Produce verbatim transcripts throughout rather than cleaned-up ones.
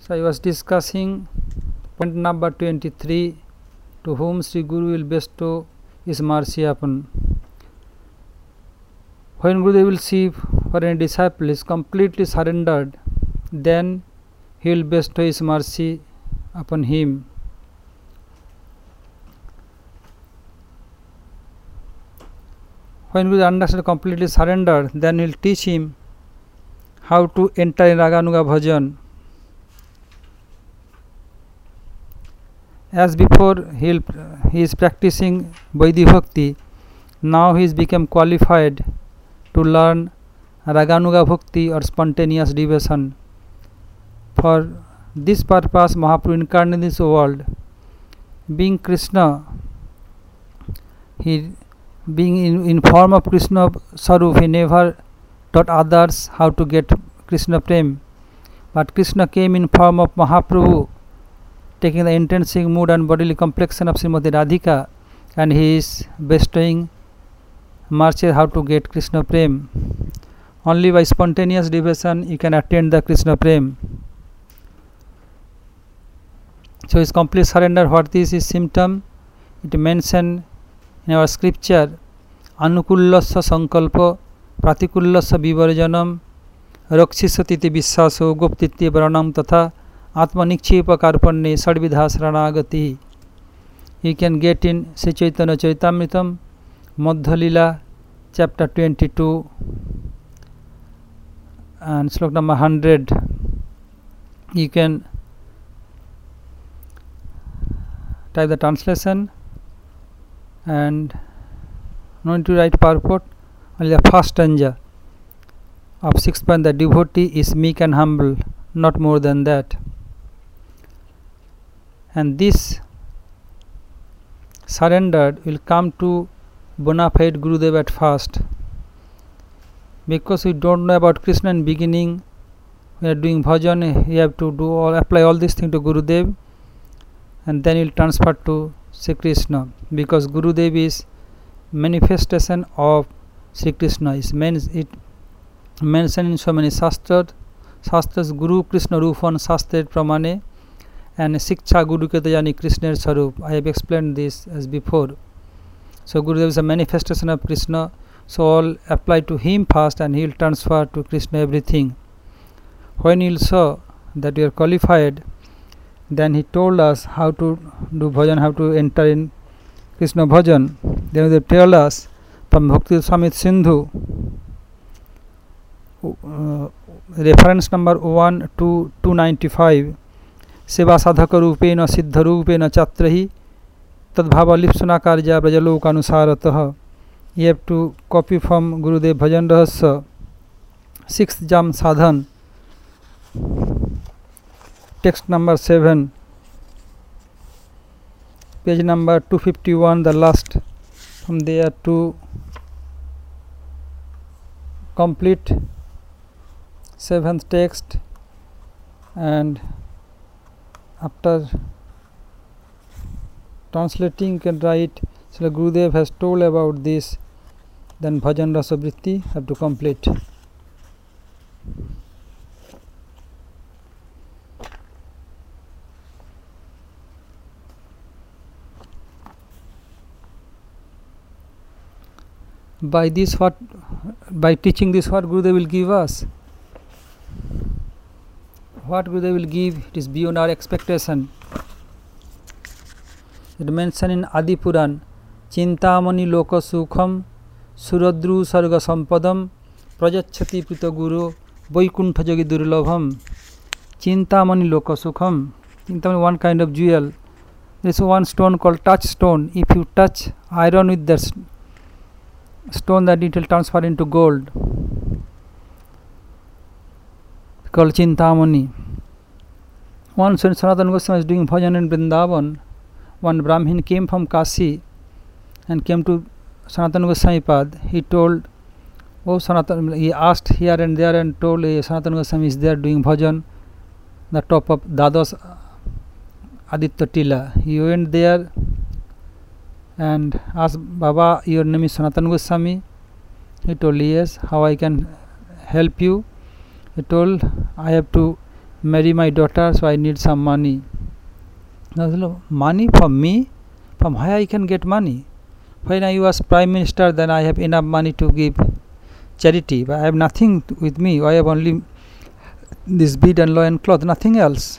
So I was discussing point number twenty-three, to whom Sri Guru will bestow his mercy upon. When Gurudev will see for any disciple is completely surrendered, then he will bestow his mercy upon him. When we understand completely surrendered, then he will teach him how to enter in Raganuga Bhajan. As before he, he is practicing Vaidhi Bhakti, now he is become qualified to learn Raganuga Bhakti or spontaneous devotion. For this purpose Mahaprabhu incarnated in this world. Being Krishna, he being in, in form of Krishna Sarup, he never taught others how to get Krishna Prem. But Krishna came in form of Mahaprabhu, taking the intrinsic mood and bodily complexion of Srimati Radhika, and he is bestowing mercy how to get Krishna Prem. Only by spontaneous devotion you can attain the Krishna Prem. So his complete surrender, what is his symptom? It mentioned in our scripture, Anukullasya Sankalpa Pratikullasya Vivarjanam Rakshisatiti Vissaso Goptitya Varanam Tatha Atmanikchepa Karpanne Sadvidha Saranagati. You can get in Sri Chaitanya Charitamritam, Madhya Lila, chapter twenty-two and slok number one hundred. You can type the translation and no need to write purport, only the first stanza of sixth point, the devotee is meek and humble, not more than that. And this surrendered will come to bona fide Gurudev at first, because we don't know about Krishna in beginning. We are doing bhajan, we have to do all apply all these things to Gurudev, and then will transfer to Sri Krishna, because Gurudev is manifestation of Sri Krishna. Is it mentioned in so many shastras, shastras Guru Krishna Rupan Shastra Pramane and Shiksha Guru Ketayani Krishna Sarup. I have explained this as before. So Gurudev is a manifestation of Krishna, so all apply to him first and he will transfer to Krishna everything. When he will show that we are qualified, then he told us how to do bhajan, how to enter in Krishna bhajan. Then they tell us from Bhakti Samit Sindhu, uh, reference number one to two ninety-five, Seva Sadhaka Rupena Siddha Rupena Chatrahi Tadbhava Lipsuna Karja Brajaloka Anusarataha. You have to copy from Gurudev Bhajan Rahasya, sixth Jam Sadhan, text number seven, page number two fifty-one, the last, from there to complete seventh text, and after translating you can write, so Gurudev has told about this, then bhajan rasa vritti have to complete. By this what, by teaching this what Gurudev will give us? What Gurudev will give, it is beyond our expectation. It mentioned in Adi Puran, Chintamani Loka Sukham Suradru Sarga Sampadam Prajachati Pita Guru Vaikuntha Jagi Durlabham. Chintamani Loka Sukham. Chintamani, one kind of jewel. There is one stone called touchstone. If you touch iron with that stone, that it will transfer into gold, called Chintamani. Once when Sanatana Goswami was doing bhajan in Vrindavan, one Brahmin came from Kashi and came to Sanatana Goswami Pad. He told, oh Sanatana, he asked here and there and told, hey, Sanatana Goswami is there doing bhajan, the top of Dadas Aditya Tila. He went there and asked, Baba, your name is Sanatana Goswami? He told, yes. How I can help you? He told, I have to marry my daughter, so I need some money. Now, money from me? From where I can get money? When I was prime minister, then I have enough money to give charity, but I have nothing with me. I have only this bead and loin cloth, nothing else.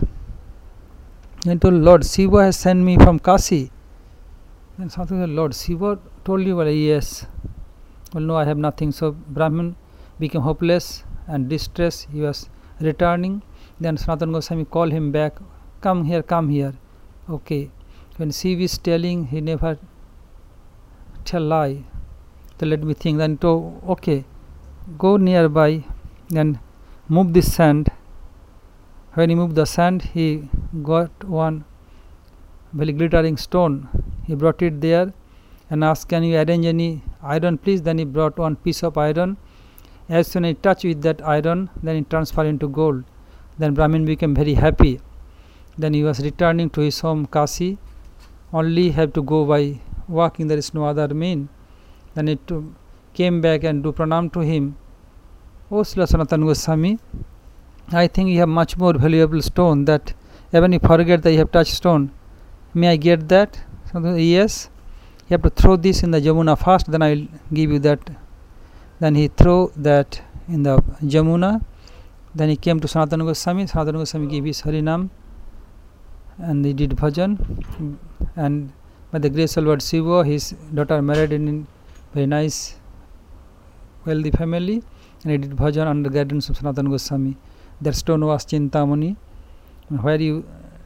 And told Lord Shiva has sent me from Kashi. And something like Lord Shiva told you, well, yes. Well, no, I have nothing. So Brahman became hopeless and distressed. He was returning. Then Sanatana Goswami called him back. Come here, come here. Okay. When Shiva is telling, he never tell lie. So let me think. Then to okay, go nearby. Then move this sand. When he moved the sand, he got one very glittering stone. He brought it there and asked, can you arrange any iron please? Then he brought one piece of iron. As soon as he touched with that iron, then it transferred into gold. Then Brahmin became very happy. Then he was returning to his home Kashi. Only have to go by walking, there is no other mean. Then it came back and do pranam to him. O Srila Sanatana Goswami, I think you have much more valuable stone that even you forget that you have touched stone. May I get that? So, yes. You have to throw this in the Jamuna first, then I will give you that. Then he threw that in the Jamuna. Then he came to Sanatana Goswami. Sanatana Goswami gave his Harinam and he did bhajan. And by the grace of Lord Shiva, his daughter married in a very nice, wealthy family. And he did bhajan under the guidance of Sanatana Goswami. That stone was Chintamani. Where you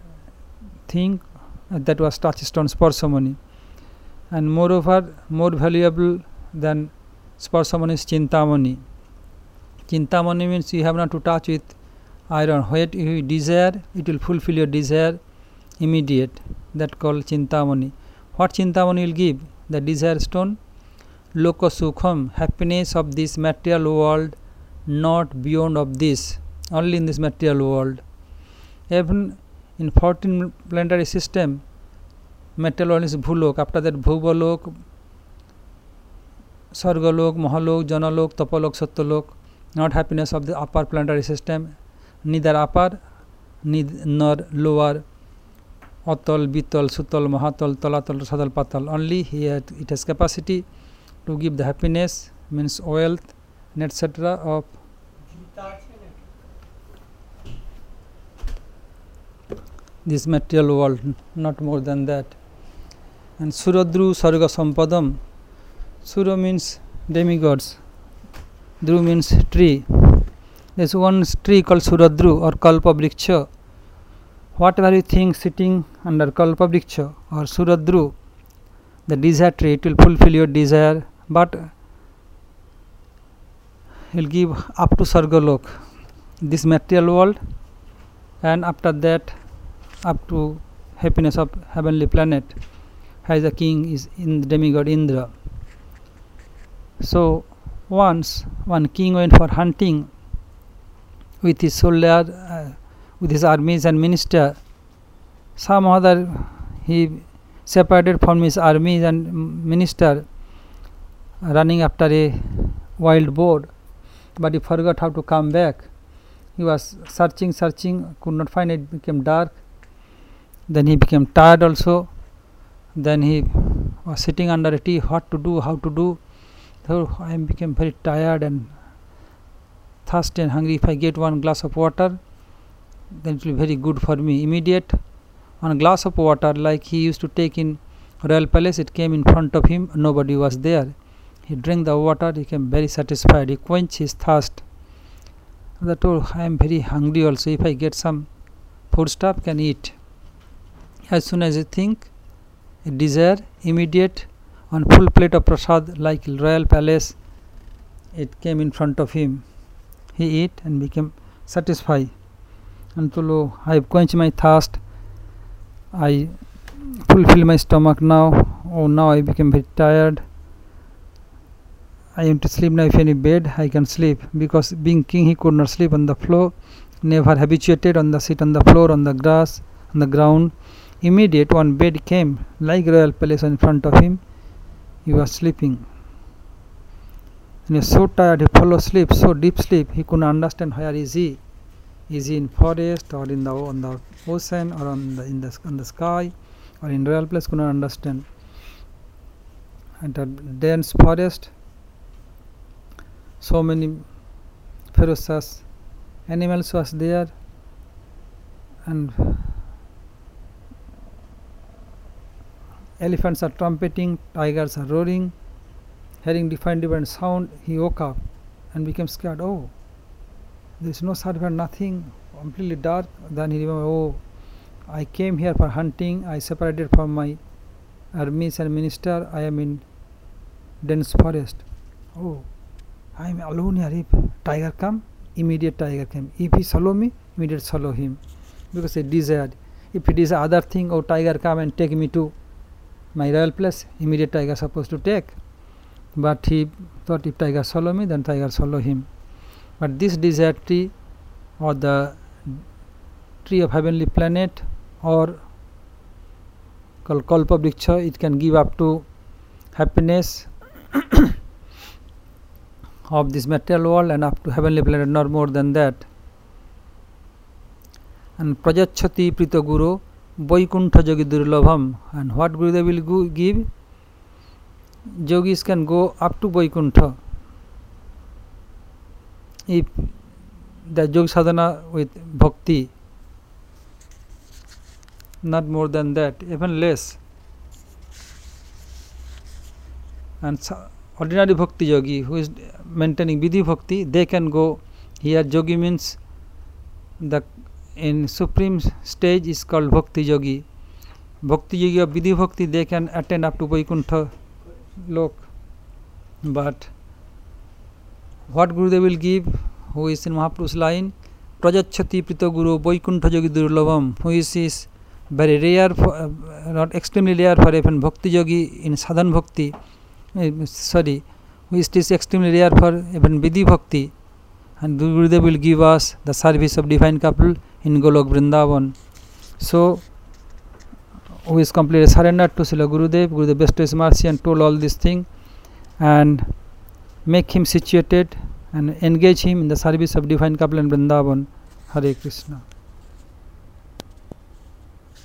think uh, that was touchstone Sparsamani. And moreover, more valuable than Sparsamani is Chintamani. Chintamani means you have not to touch with iron. What you desire, it will fulfill your desire immediate. That called Chintamani. What Chintamani will give? The desire stone. Loka Sukham, happiness of this material world, not beyond of this. Only in this material world. Even in fourteen planetary system, material world is Bhulok. After that, Bhuvalok, Sargalok, Mahalok, Janalok, Tapalok, Satyalok. Not happiness of the upper planetary system, neither upper neither nor lower. Atal, Bital, Sutal, Mahatal, Talatal, Sadal, Patal. Only here it has capacity to give the happiness, means wealth, and et cetera of this material world, not more than that. And Suradru Sarga Sampadam. Sura means demigods. Dru means tree. There is one tree called Suradru or Kalpa Vriksha. Whatever you think sitting under Kalpa Vriksha or Suradru, the desire tree, it will fulfill your desire, but it will give up to Sargalok, this material world, and after that up to happiness of heavenly planet, as the king is in the demigod Indra. So once one king went for hunting with his soldier, uh, with his armies and minister. Some other he separated from his armies and minister, running after a wild boar, but he forgot how to come back. He was searching, searching, could not find it, it became dark. Then he became tired also. Then he was sitting under a tree, what to do, how to do. So I became very tired and thirsty and hungry. If I get one glass of water, then it will be very good for me. Immediate one glass of water, like he used to take in royal palace, it came in front of him, nobody was there. He drank the water, he became very satisfied, he quenched his thirst. That oh, I am very hungry also. If I get some food stuff, can eat. As soon as I think, a desire, immediate, on full plate of prasad like royal palace, it came in front of him. He ate and became satisfied. Until oh, I have quenched my thirst, I fulfill my stomach now. Oh, now I became very tired. I am to sleep now. If any bed, I can sleep. Because being king, he could not sleep on the floor. Never habituated on the sit on the floor, on the grass, on the ground. Immediate one bed came like royal palace in front of him. He was sleeping. And he was so tired, he fell asleep, so deep sleep, he could not understand where is he. Is he in forest or in the on the ocean or on the in the on the sky or in real place? Could not understand. And a dense forest, so many ferocious animals was there, and elephants are trumpeting, tigers are roaring. Hearing different different sound, he woke up and became scared. Oh, there is no servant, nothing, completely dark. Then he remembered, oh, I came here for hunting. I separated from my armies and minister. I am in dense forest. Oh, I am alone here. If tiger come, immediate tiger came. If he follow me, immediate follow him, because he desired. If it is other thing, oh, tiger come and take me to my royal place, immediate tiger supposed to take. But he thought, if tiger follow me, then tiger follow him. But this desert tree, or the tree of heavenly planet, or called Kalpa Vriksha, it can give up to happiness of this material world and up to heavenly planet, not more than that. And Prajachati Prita Guru Vaikuntha Yogi Durlabham. And what Guru they will go give? Yogis can go up to Vaikuntha if the yoga sadhana with bhakti, not more than that, even less. And ordinary bhakti yogi who is maintaining vidhi bhakti, they can go here. Yogi means the in supreme stage is called bhakti yogi. Bhakti yogi of vidhi bhakti, they can attain up to Vaikuntha lok. But what Guru they will give, who is in Mahaprabhu's line, Prajachati Prita Guru Vaikuntha Yogi Durlabham, who is, is very rare, for, uh, not extremely rare for even bhakti yogi in sadhan bhakti, uh, sorry, who is this extremely rare for even vidhi bhakti. And Gurudev will give us the service of divine couple in Golok Vrindavan. So, who is completely surrendered to Srila Gurudev, Gurudev bestowed his mercy and told all this thing, and make him situated and engage him in the service of divine couple in Vrindavan. Hare Krishna.